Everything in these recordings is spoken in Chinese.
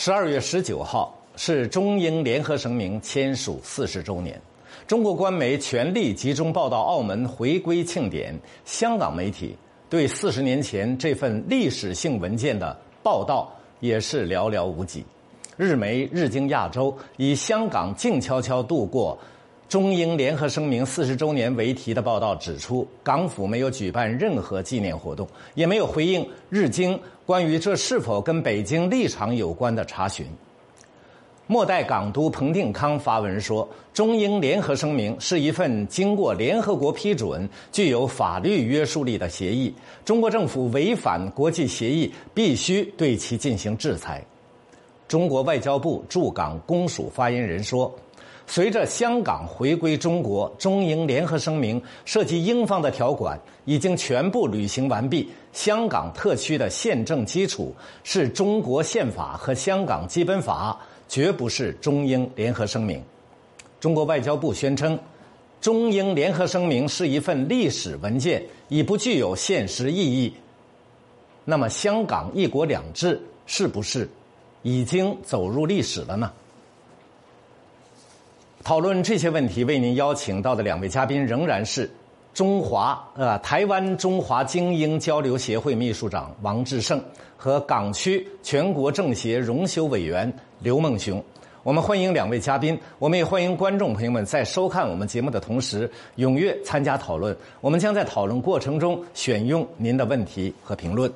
12月19号是中英联合声明签署40周年。中国官媒全力集中报道澳门回归庆典，香港媒体对40年前这份历史性文件的报道也是寥寥无几。日媒《日经亚洲》以香港静悄悄度过中英联合声明40周年为题的报道指出，港府没有举办任何纪念活动，也没有回应日经关于这是否跟北京立场有关的查询。末代港督彭定康发文说，中英联合声明是一份经过联合国批准、具有法律约束力的协议，中国政府违反国际协议，必须对其进行制裁。中国外交部驻港公署发言人说，随着香港回归中国，中英联合声明涉及英方的条款已经全部履行完毕，香港特区的宪政基础是中国宪法和香港基本法，绝不是中英联合声明。中国外交部宣称，中英联合声明是一份历史文件，已不具有现实意义。那么香港一国两制是不是已经走入历史了呢？讨论这些问题，为您邀请到的两位嘉宾仍然是台湾中华精英交流协会秘书长王志胜和港区全国政协荣休委员刘梦熊。我们欢迎两位嘉宾，我们也欢迎观众朋友们在收看我们节目的同时踊跃参加讨论。我们将在讨论过程中选用您的问题和评论。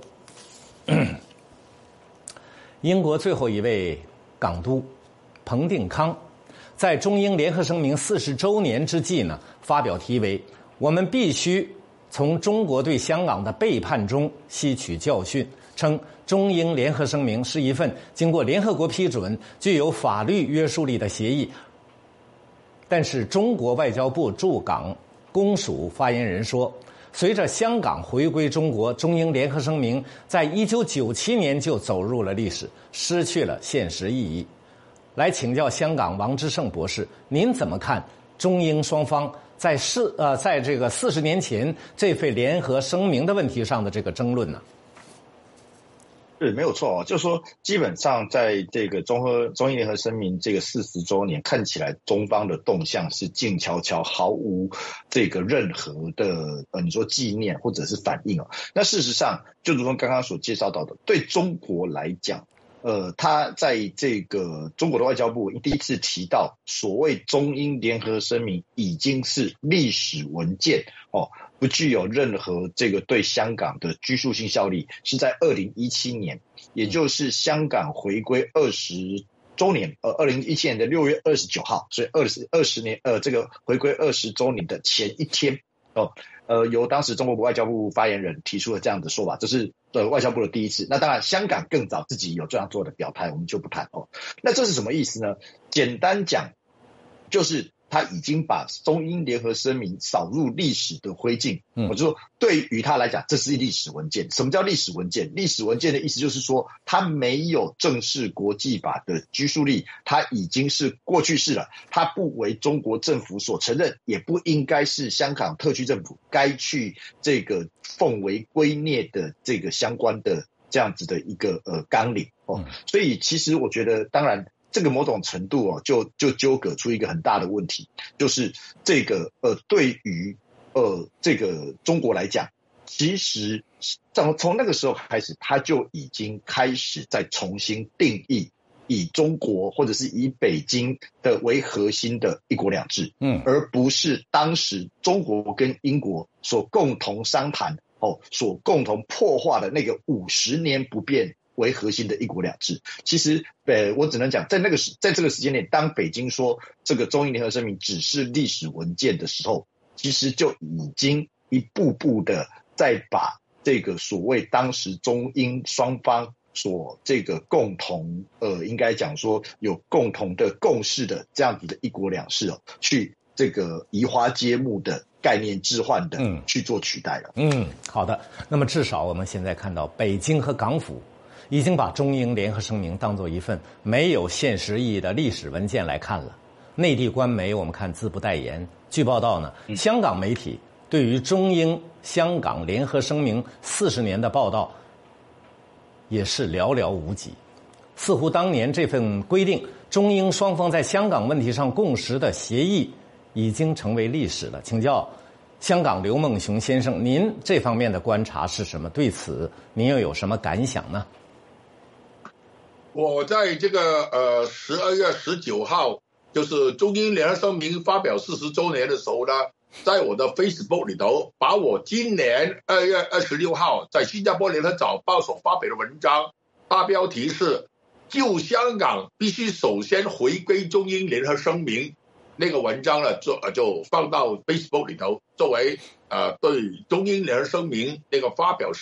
英国最后一位港督彭定康在中英联合声明40周年之际呢，发表题为“我们必须从中国对香港的背叛中吸取教训”，称中英联合声明是一份经过联合国批准、具有法律约束力的协议。但是中国外交部驻港公署发言人说，随着香港回归中国，中英联合声明在1997年就走入了历史，失去了现实意义。来请教香港王志胜博士，您怎么看中英双方在这个40年前这份联合声明的问题上的这个争论呢？ 是没有错就是说基本上在这个中英联合声明这个40周年，看起来中方的动向是静悄悄，毫无这个任何的你说纪念或者是反应那事实上就如同刚刚所介绍到的，对中国来讲他在这个中国的外交部第一次提到所谓中英联合声明已经是历史文件不具有任何这个对香港的拘束性效力，是在2017年，也就是香港回归20周年，2017年的6月29号，所以20年这个回归20周年的前一天由当时中国外交部发言人提出了这样的说法，这是外交部的第一次。那当然香港更早自己有这样做的表态，我们就不谈那这是什么意思呢？简单讲就是他已经把中英联合声明扫入历史的灰烬。我就说对于他来讲这是历史文件。什么叫历史文件？历史文件的意思就是说它没有正式国际法的拘束力，它已经是过去式了，它不为中国政府所承认，也不应该是香港特区政府该去这个奉为圭臬的这个相关的这样子的一个纲领所以其实我觉得当然这个某种程度就纠葛出一个很大的问题，就是这个对于这个中国来讲，其实从那个时候开始，他就已经开始在重新定义以中国或者是以北京的为核心的一国两制，而不是当时中国跟英国所共同商谈所共同破坏的那个50年不变为核心的一国两制。其实我只能讲在这个时间点，当北京说这个中英联合声明只是历史文件的时候，其实就已经一步步的在把这个所谓当时中英双方所这个共同应该讲说有共同的共识的这样子的一国两制去这个移花接木的概念置换的去做取代了。 好的。那么至少我们现在看到北京和港府已经把中英联合声明当作一份没有现实意义的历史文件来看了。内地官媒我们看字不代言，据报道呢，香港媒体对于中英香港联合声明40年的报道也是寥寥无几。 似乎当年这份规定中英双方在香港问题上共识的协议已经成为历史了。请教香港刘梦熊先生，您这方面的观察是什么？对此您又有什么感想呢？ 我在这个12月19号，就是中英联合声明发表40周年的时候呢，在我的 Facebook 里头，把我今年2月26号在新加坡联合早报所发表的文章，大标题是就香港必须首先回归中英联合声明，那个文章呢就放到 Facebook 里头，作为对中英联合声明那个发表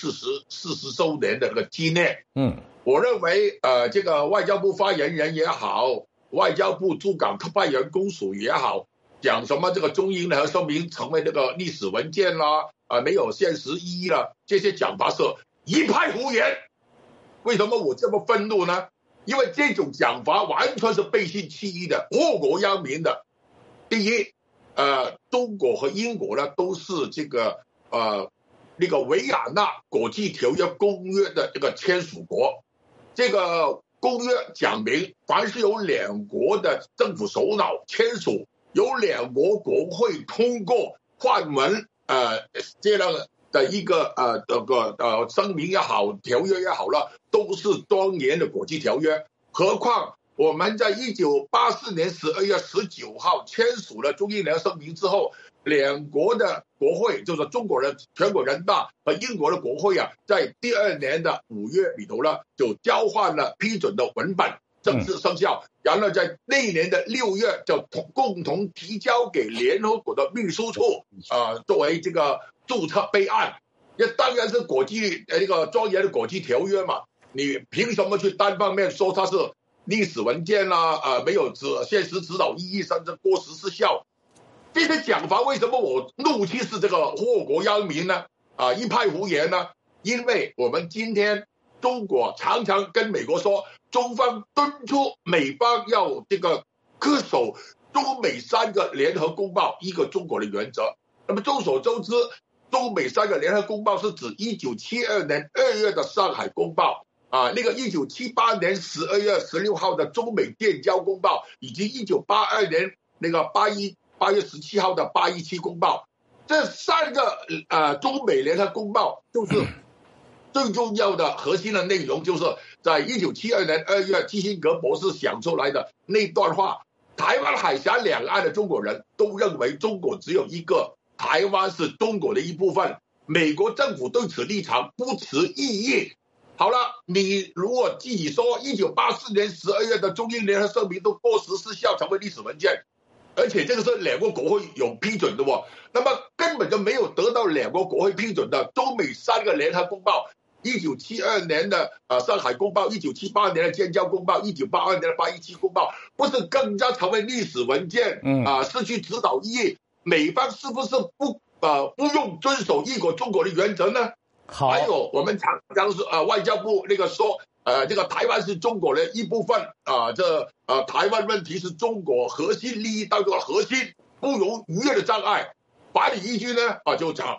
40周年的那个纪念。我认为这个外交部发言人也好，外交部驻港特派员公署也好，讲什么这个中英联合声明成为那个历史文件啦，没有现实意义了，这些讲法是一派胡言。为什么我这么愤怒呢？因为这种讲法完全是背信弃义的，祸国殃民的。第一，中国和英国呢都是这个那个维也纳国际条约公约的这个签署国。这个公约讲明，凡是由两国的政府首脑签署，由两国国会通过换文这样的一个声明也好，条约也好了，都是庄严的国际条约。何况我们在1984年12月19号签署了中英联合声明之后，两国的国会，就是中国的全国人大和英国的国会在第2年的5月里头呢，就交换了批准的文本，正式生效。然后在那一年的6月就共同提交给联合国的秘书处作为这个注册备案。这当然是国际那个庄严的国际条约嘛，你凭什么去单方面说它是历史文件没有现实指导意义，甚至过时失效？这些讲法为什么我怒气是这个祸国殃民呢？一派胡言呢？因为我们今天中国常常跟美国说，中方敦促美方要这个恪守中美3个联合公报一个中国的原则。那么众所周知，中美3个联合公报是指1972年2月的上海公报那个1978年12月16号的中美建交公报，以及1982年那个8月17号的817公报。这3个中美联合公报就是最重要的核心的内容，就是在1972年2月基辛格博士想出来的那段话，台湾海峡两岸的中国人都认为中国只有一个，台湾是中国的一部分，美国政府对此立场不持异议。好了，你如果自己说1984年12月的中英联合声明都过时失效，成为历史文件，而且这个是两国国会有批准的那么根本就没有得到两国国会批准的中美3个联合公报，1972年的上海公报，1978年的建交公报，1982年的817公报，不是更加成为历史文件失去指导意义？美方是不是不用遵守一国中国的原则呢？ 好， 还有我们常常是外交部那个说这个台湾是中国的一部分台湾问题是中国核心利益当中的核心，不容逾越的障碍。法理依据呢就讲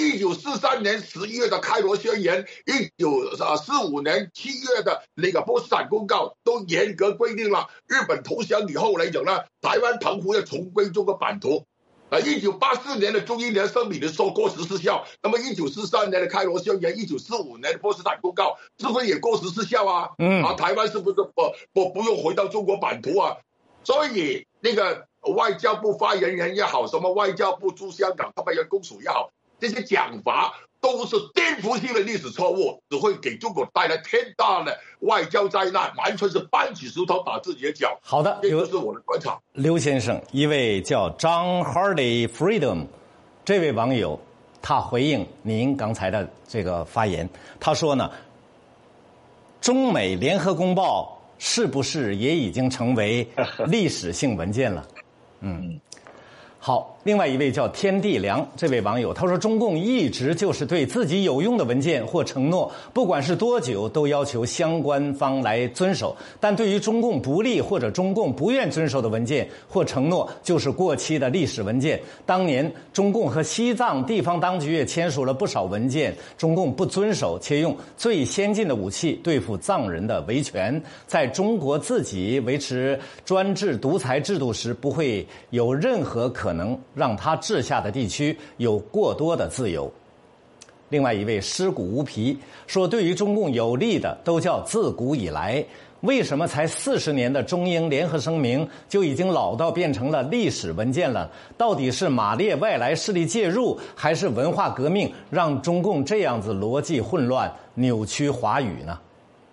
1943年11月的开罗宣言，1945年7月的那个波茨坦公告都严格规定了，日本投降以后来讲呢，台湾澎湖要重归中国版图。1984年的中英联合声明的说过时失效，那么1943年的开罗宣言，1945年的波茨坦公告是不是也过时失效台湾是不是不用回到中国版图所以那个外交部发言人也好，什么外交部驻香港特派员公署也好，这些讲法都是颠覆性的历史错误，只会给中国带来天大的外交灾难，完全是搬起石头打自己的脚。 好的， 这就是我的观察。 刘先生，一位叫 John Hardy Freedom 这位网友，他回应您刚才的这个发言，他说呢，中美联合公报是不是也已经成为历史性文件了？ 好，另外一位叫天地良这位网友，他说中共一直就是对自己有用的文件或承诺，不管是多久，都要求相关方来遵守。但对于中共不利或者中共不愿遵守的文件或承诺，就是过期的历史文件。当年中共和西藏地方当局也签署了不少文件，中共不遵守，且用最先进的武器对付藏人的维权。在中国自己维持专制独裁制度时，不会有任何可能让他治下的地区有过多的自由。另外一位尸骨无皮说，对于中共有利的都叫自古以来，为什么才40年的中英联合声明就已经老到变成了历史文件了？到底是马列外来势力介入，还是文化革命让中共这样子逻辑混乱、扭曲华语呢？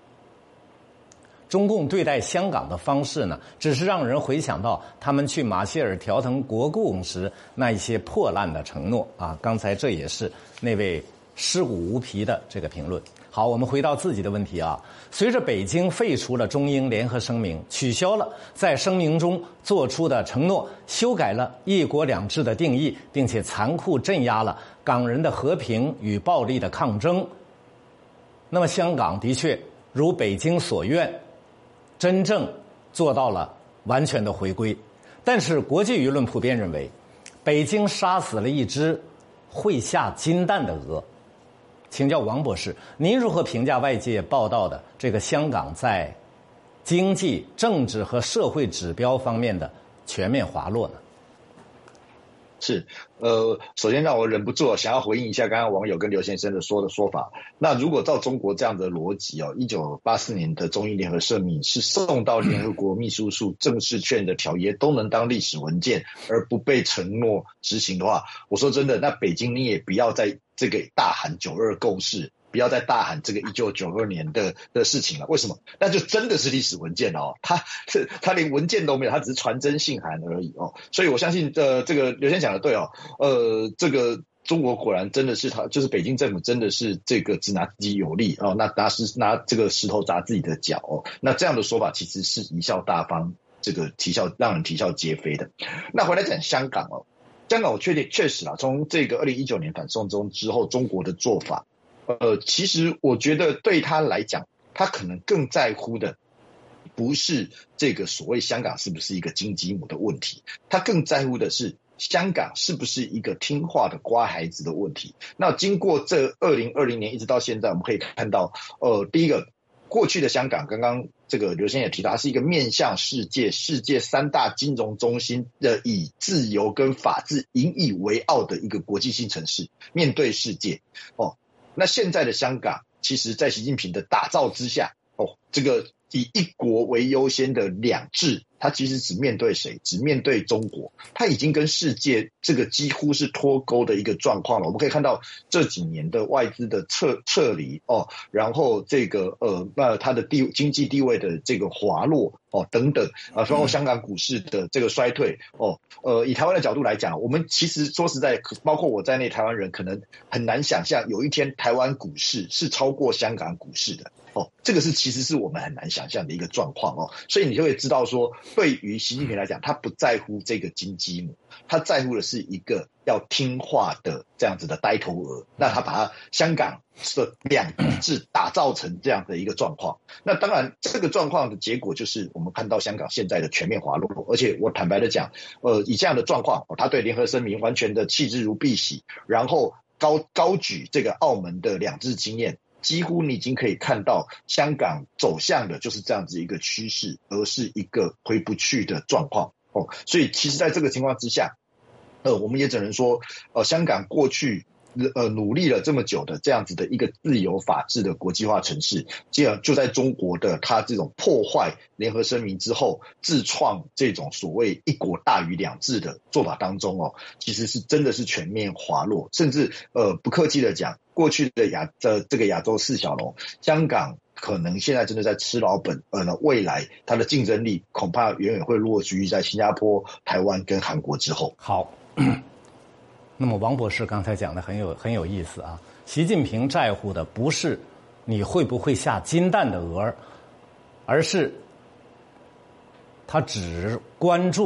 中共对待香港的方式呢，只是让人回想到他们去马歇尔调腾国共时那一些破烂的承诺啊。刚才这也是那位尸骨无皮的这个评论。好，我们回到自己的问题啊。随着北京废除了中英联合声明，取消了在声明中做出的承诺，修改了一国两制的定义，并且残酷镇压了港人的和平与暴力的抗争，那么香港的确如北京所愿，真正做到了完全的回归。但是国际舆论普遍认为，北京杀死了一只会下金蛋的鹅。请教王博士，您如何评价外界报道的这个香港在经济、政治和社会指标方面的全面滑落呢？ 是，首先让我忍不住想要回应一下刚刚网友跟刘先生的说法。那如果照中国这样的逻辑1984年的中英联合声明是送到联合国秘书处正式确认的条约都能当历史文件而不被承诺执行的话，我说真的，那北京你也不要在这个大喊9·2共识，不要再大喊这个1992年的事情了。为什么？那就真的是历史文件哦，他连文件都没有，他只是传真信函而已哦。所以我相信这个刘先生讲的对哦，这个中国果然真的是就是北京政府真的是这个只拿自己有利哦，拿这个石头砸自己的脚哦。那这样的说法其实是贻笑大方，这个让人啼笑皆非的。那回来讲香港哦，香港我确实啦，从这个2019年反送中之后，中国的做法。其实我觉得对他来讲，他可能更在乎的不是这个所谓香港是不是一个金鸡母的问题，他更在乎的是香港是不是一个听话的乖孩子的问题。那经过这2020年一直到现在，我们可以看到，第一个，过去的香港，刚刚这个刘先生也提到，它是一个面向世界3大金融中心的以自由跟法治引以为傲的一个国际性城市，面对世界哦。那现在的香港，其实在习近平的打造之下，这个以一国为优先的两制，它其实只面对谁？只面对中国。它已经跟世界这个几乎是脱钩的一个状况了。我们可以看到这几年的外资的撤离然后这个它的经济地位的这个滑落等等包括香港股市的这个衰退以台湾的角度来讲，我们其实说实在，包括我在内，台湾人可能很难想象有一天台湾股市是超过香港股市的这个其实是我们很难想象的一个状况所以你就会知道说，对于习近平来讲，他不在乎这个金鸡母，他在乎的是一个要听话的这样子的呆头鹅。那他把香港的两制打造成这样的一个状况，那当然这个状况的结果就是我们看到香港现在的全面滑落。而且我坦白的讲，以这样的状况他对联合声明完全的弃之如敝屣，然后高举这个澳门的两制经验，几乎你已经可以看到香港走向的就是这样子一个趋势，而是一个回不去的状况所以其实在这个情况之下，我们也只能说香港过去努力了这么久的这样子的一个自由法治的国际化城市，就在中国的他这种破坏联合声明之后，自创这种所谓一国大于两制的做法当中其实是真的是全面滑落。甚至不客气的讲，过去的这个亚洲四小龙，香港可能现在真的在吃老本，未来它的竞争力恐怕远远会落居在新加坡、台湾跟韩国之后。 好。那么王博士刚才讲的很有意思啊，习近平在乎的不是你会不会下金蛋的鹅，而是他只关注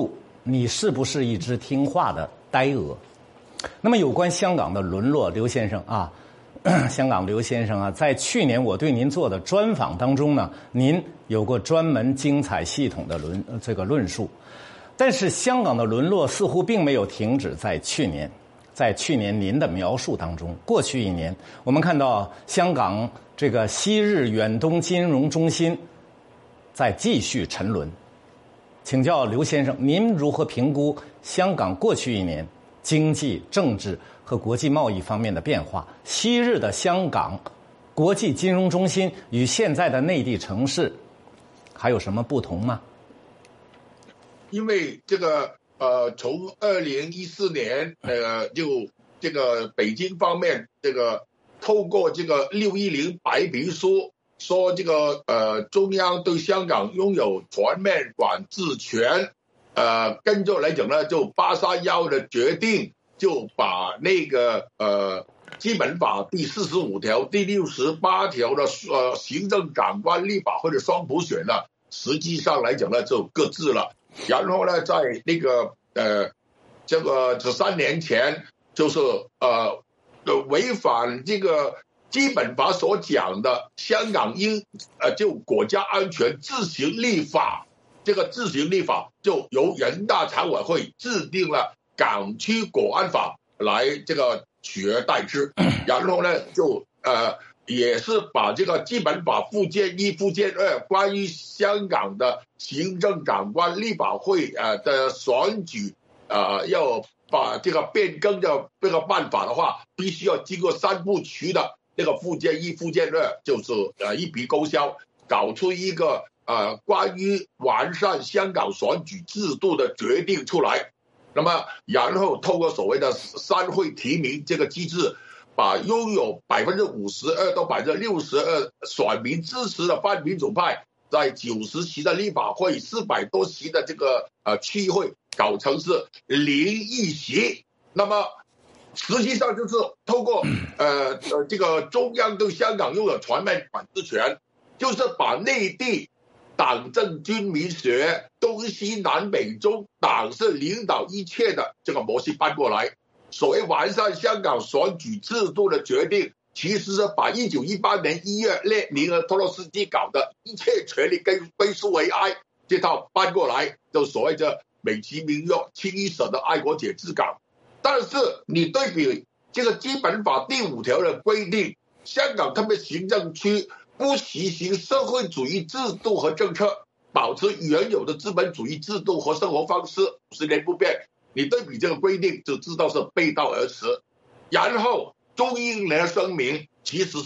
你是不是一只听话的呆鹅？那么有关香港的沦落，刘先生啊，香港刘先生啊，在去年我对您做的专访当中呢，您有过专门精彩系统的论述。但是香港的沦落似乎并没有停止在去年。在去年您的描述当中，过去一年我们看到香港这个昔日远东金融中心在继续沉沦。请教刘先生，您如何评估香港过去一年经济、政治和国际贸易方面的变化？昔日的香港国际金融中心与现在的内地城市还有什么不同吗？ 因为这个从2014年就这个北京方面这个透过这个610白皮书说这个中央对香港拥有全面管制权，跟着来讲呢，就831的决定就把那个基本法第45条、第68条的行政长官、立法会的双普选呢，实际上来讲呢就搁置了。然后呢，在那个这个13年前，就是违反这个基本法所讲的香港应就国家安全自行立法，这个自行立法就由人大常委会制定了港区国安法来这个取而代之，然后呢就也是把这个基本法附件1、附件2关于香港的行政长官、立法会的选举要把这个变更的这个办法的话，必须要经过3部曲的那个附件1、附件2，就是一笔勾销，搞出一个关于完善香港选举制度的决定出来。那么然后透过所谓的3会提名这个机制，把拥有52%到62%选民支持的泛民主派，在90席的立法会、400多席的这个区议会搞成是01席。那么实际上就是透过这个中央对香港拥有全面管制权，就是把内地党政军民学东西南北中党是领导一切的这个模式搬过来。所谓完善香港选举制度的决定，其实是把1918年1月列宁和托洛斯基搞的一切权利归属为爱这套搬过来，就所谓的美其名曰清一色的爱国者治港。但是你对比这个基本法第5条的规定，香港特别行政区不实行社会主义制度和政策，保持原有的资本主义制度和生活方式50年不变。你对比这个规定就知道是背道而驰。然后中英联合声明其实是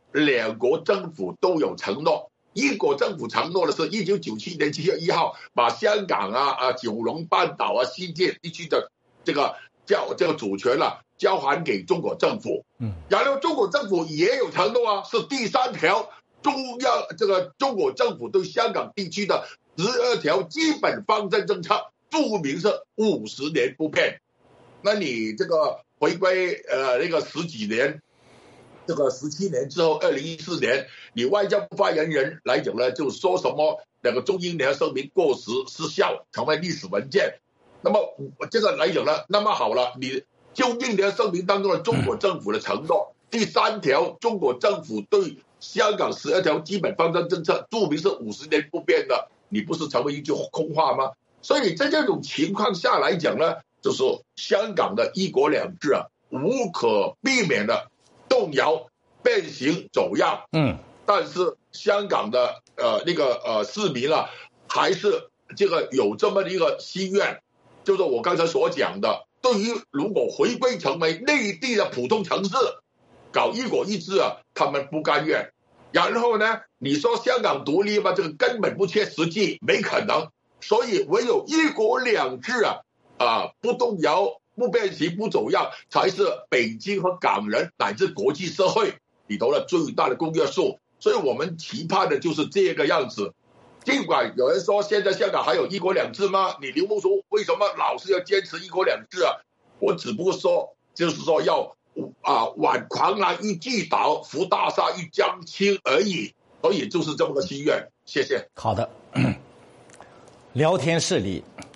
2国政府都有承诺，英国政府承诺的是1997年7月1号把香港九龙半岛新界地区的这个主权交还给中国政府。然后中国政府也有承诺是第3条，中国政府对香港地区的12条基本方针政策注明是50年不变。那你这个回归那个10几年，这个17年之后，2014年，你外交部发言人来讲呢，就说什么那个中英联合声明过时失效，成为历史文件。那么这个来讲呢，那么好了，你中英联合声明当中的中国政府的承诺，第3条，中国政府对香港12条基本方针政策注明是50年不变的，你不是成为一句空话吗？所以在这种情况下来讲呢，就是香港的一国两制无可避免的动摇、变形、走样。但是香港的市民还是这个有这么一个心愿，就是我刚才所讲的，对于如果回归成为内地的普通城市，搞一国一制他们不甘愿。然后呢，你说香港独立吧，这个根本不切实际，没可能。所以唯有一国两制不动摇、不变形、不走样，才是北京和港人乃至国际社会里头的最大的公约数。所以我们期盼的就是这个样子。尽管有人说现在香港还有一国两制吗？你刘梦竹为什么老是要坚持一国两制我只不过说，就是说要挽狂澜于既倒，扶大厦于将倾而已。所以就是这么个心愿。谢谢。 好的。聊天室里，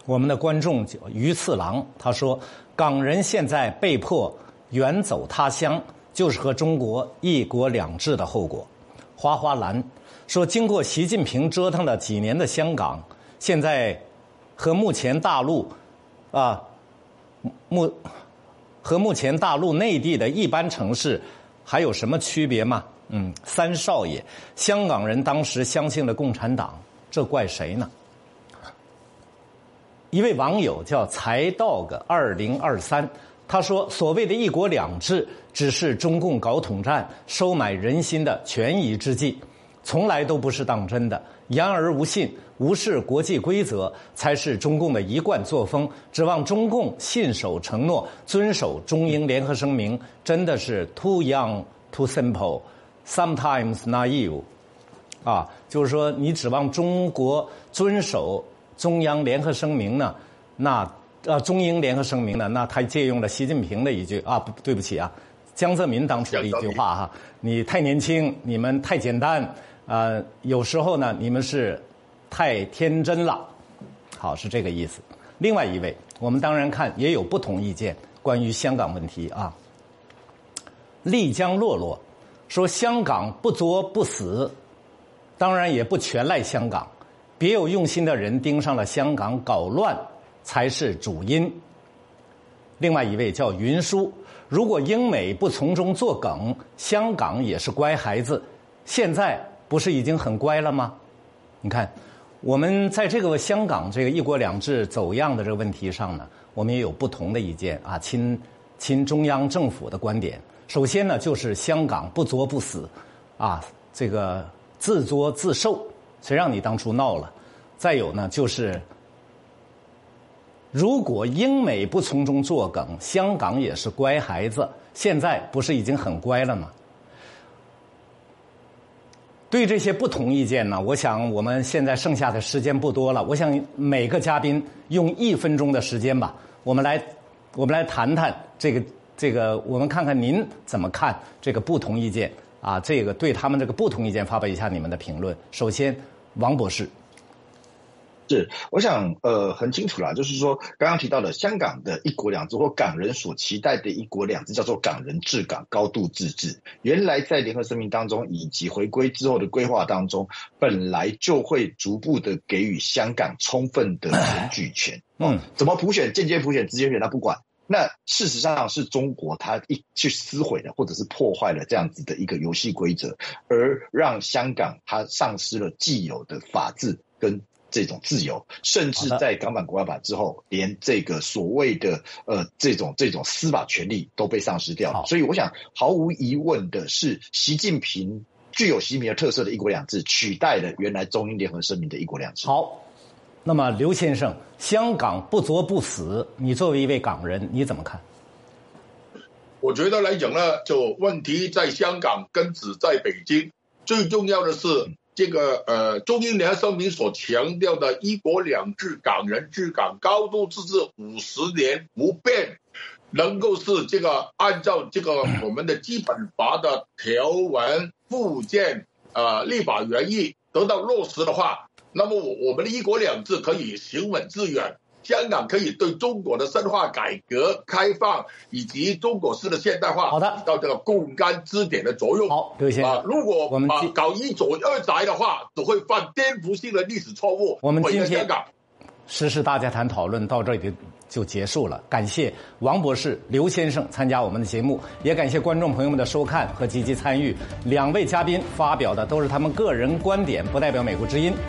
我们的观众于次郎他说，港人现在被迫远走他乡，就是和中国一国两制的后果。花花蓝说，经过习近平折腾了几年的香港，现在和目前大陆内地的一般城市还有什么区别吗？三少爷，香港人当时相信了共产党，这怪谁呢？一位网友叫财dog 2023，他说，所谓的一国两制只是中共搞统战收买人心的权宜之计，从来都不是当真的，言而无信，无视国际规则才是中共的一贯作风，指望中共信守承诺，遵守中英联合声明，真的是 too young too simple sometimes naive 就是说你指望中国遵守中央联合声明呢，中英联合声明呢，那他借用了习近平的一句对不起江泽民当初的一句话你太年轻，你们太简单有时候呢你们是太天真了，好，是这个意思。另外一位，我们当然看也有不同意见，关于香港问题丽江洛洛说，香港不作不死，当然也不全赖香港，别有用心的人盯上了香港搞乱才是主因。另外一位叫云舒，如果英美不从中作梗，香港也是乖孩子，现在不是已经很乖了吗？你看，我们在这个香港这个一国两制走样的这个问题上呢，我们也有不同的意见亲中央政府的观点。首先呢，就是香港不作不死这个自作自受，谁让你当初闹了？再有呢，就是如果英美不从中作梗，香港也是乖孩子，现在不是已经很乖了吗？对这些不同意见呢，我想我们现在剩下的时间不多了，我想每个嘉宾用1分钟的时间吧，我们来谈谈这个，我们看看您怎么看这个不同意见这个对他们这个不同意见发表一下你们的评论。首先，王博士。 是，我想很清楚啦，就是说刚刚提到的香港的一国两制或港人所期待的一国两制叫做港人治港、高度自治。原来在联合声明当中以及回归之后的规划当中，本来就会逐步的给予香港充分的选举权。怎么普选、间接普选、直接选他不管。那事实上是中国他去撕毁了或者是破坏了这样子的一个游戏规则，而让香港它丧失了既有的法治跟这种自由，甚至在港版国安法之后，连这个所谓的这种司法权利都被丧失掉了。所以我想毫无疑问的是，具有习近平的特色的一国两制取代了原来中英联合声明的一国两制。 好，那么刘先生，香港不作不死，你作为一位港人你怎么看？ 我觉得来讲呢，就问题在香港，根子在北京，最重要的是这个中英联合声明所强调的一国两制、港人治港、高度自治50年不变，能够是这个按照这个我们的基本法的条文附件立法原意得到落实的话，那么我们的一国两制可以行稳致远，香港可以对中国的深化改革开放以及中国式的现代化起到这个共竿支点的作用。 好，刘先生， 如果我们搞一左二宅的话，只会犯颠覆性的历史错误。 我们今天时事大家谈讨论到这里就结束了，感谢王博士、刘先生参加我们的节目，也感谢观众朋友们的收看和积极参与。2位嘉宾发表的都是他们个人观点，不代表美国之音。